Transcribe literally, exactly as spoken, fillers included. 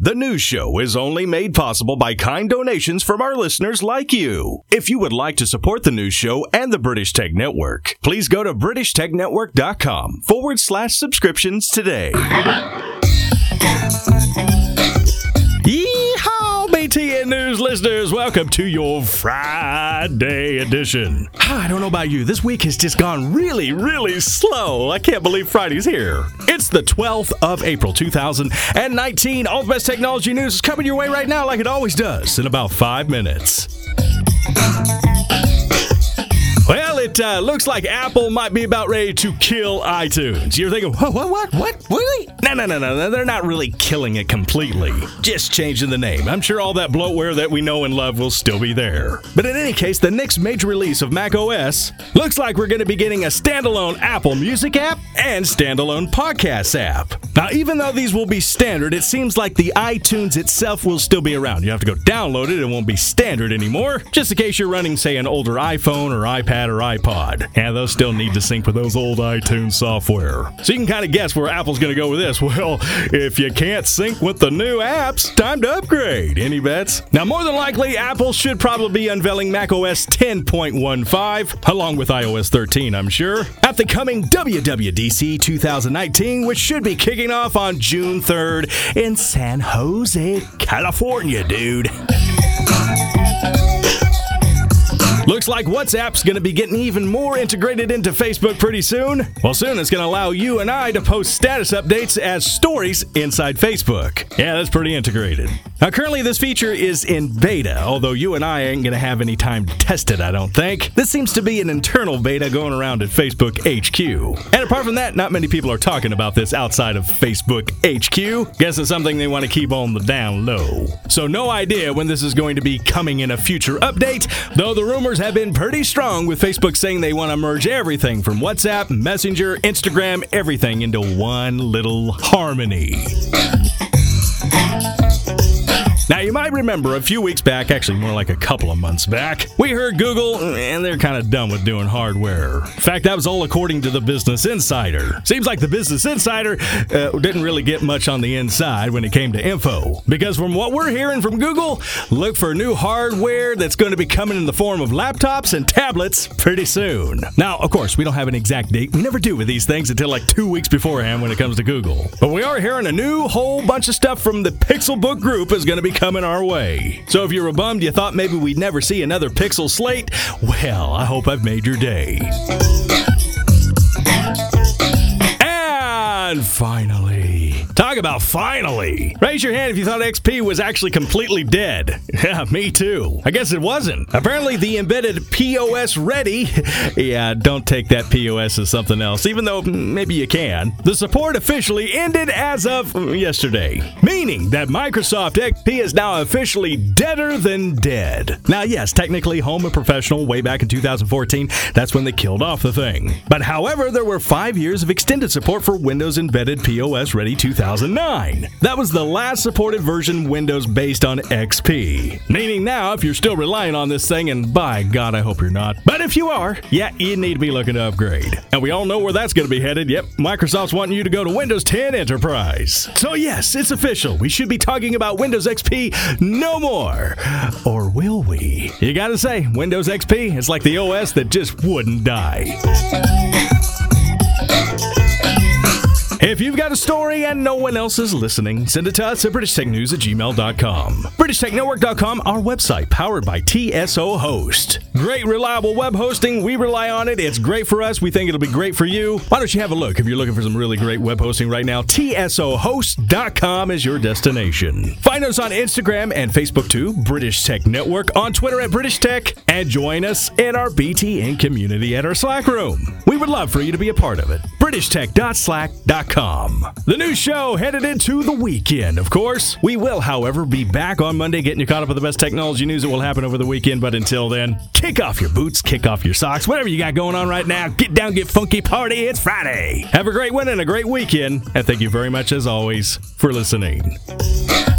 The news show is only made possible by kind donations from our listeners like you. If you would like to support the news show and the British Tech Network, please go to british tech network dot com forward slash subscriptions today. Yeehaw, B T N News listeners. Welcome to your Friday edition. I don't know about you. This week has just gone really, really slow. I can't believe Friday's here. It's the twelfth of April, two thousand nineteen. All the best technology news is coming your way right now like it always does in about five minutes. Well, it uh, looks like Apple might be about ready to kill iTunes. You're thinking, what, what, what, what, really? No, no, no, no, they're not really killing it completely. Just changing the name. I'm sure all that bloatware that we know and love will still be there. But in any case, the next major release of macOS looks like we're going to be getting a standalone Apple Music app and standalone Podcasts app. Now, even though these will be standard, it seems like the iTunes itself will still be around. You have to go download it. It won't be standard anymore, just in case you're running, say, an older iPhone or iPad or iPod. And those still need to sync with those old iTunes software. So you can kind of guess where Apple's going to go with this. Well, if you can't sync with the new apps, time to upgrade. Any bets? Now, more than likely, Apple should probably be unveiling macOS ten point fifteen, along with iOS thirteen, I'm sure, at the coming W W D C two thousand nineteen, which should be kicking off on June third in San Jose, California, dude. Looks like WhatsApp's going to be getting even more integrated into Facebook pretty soon. Well, soon it's going to allow you and I to post status updates as stories inside Facebook. Yeah, that's pretty integrated. Now, currently this feature is in beta, although you and I ain't going to have any time to test it, I don't think. This seems to be an internal beta going around at Facebook H Q. And apart from that, not many people are talking about this outside of Facebook H Q. Guess it's something they want to keep on the down low. So no idea when this is going to be coming in a future update, though the rumors have been pretty strong with Facebook saying they want to merge everything from WhatsApp, Messenger, Instagram, everything into one little harmony. Now, you might remember a few weeks back, actually more like a couple of months back, we heard Google, and they're kind of done with doing hardware. In fact, that was all according to the Business Insider. Seems like the Business Insider uh, didn't really get much on the inside when it came to info. Because from what we're hearing from Google, look for new hardware that's going to be coming in the form of laptops and tablets pretty soon. Now, of course, we don't have an exact date. We never do with these things until like two weeks beforehand when it comes to Google. But we are hearing a new whole bunch of stuff from the Pixelbook group is going to be coming our way. So if you were bummed you thought maybe we'd never see another Pixel slate, well, I hope I've made your day. And finally, talk about finally. Raise your hand if you thought X P was actually completely dead. Yeah, me too. I guess it wasn't. Apparently the embedded P O S ready, yeah, don't take that P O S as something else, even though maybe you can. The support officially ended as of yesterday, meaning that Microsoft X P is now officially deader than dead. Now, yes, technically Home and Professional way back in two thousand fourteen, that's when they killed off the thing. But however, there were five years of extended support for Windows embedded P O S ready two thousand nine. That was the last supported version Windows based on X P. Meaning now, if you're still relying on this thing, and by God, I hope you're not, but if you are, yeah, you need to be looking to upgrade. And we all know where that's going to be headed. Yep, Microsoft's wanting you to go to Windows ten Enterprise. So yes, it's official. We should be talking about Windows X P no more. Or will we? You gotta say, Windows X P is like the O S that just wouldn't die. If you've got a story and no one else is listening, send it to us at british tech news at gmail dot com. british tech network dot com, our website, powered by T S O Host. Great, reliable web hosting. We rely on it. It's great for us. We think it'll be great for you. Why don't you have a look if you're looking for some really great web hosting right now? T S O host dot com is your destination. Find us on Instagram and Facebook too, British Tech Network, on Twitter at British Tech, and join us in our B T N community at our Slack room. We would love for you to be a part of it. british tech dot slack dot com. The new show headed into the weekend, of course. We will, however, be back on Monday getting you caught up with the best technology news that will happen over the weekend. But until then, kick off your boots, kick off your socks, whatever you got going on right now. Get down, get funky, party. It's Friday. Have a great one and a great weekend. And thank you very much, as always, for listening.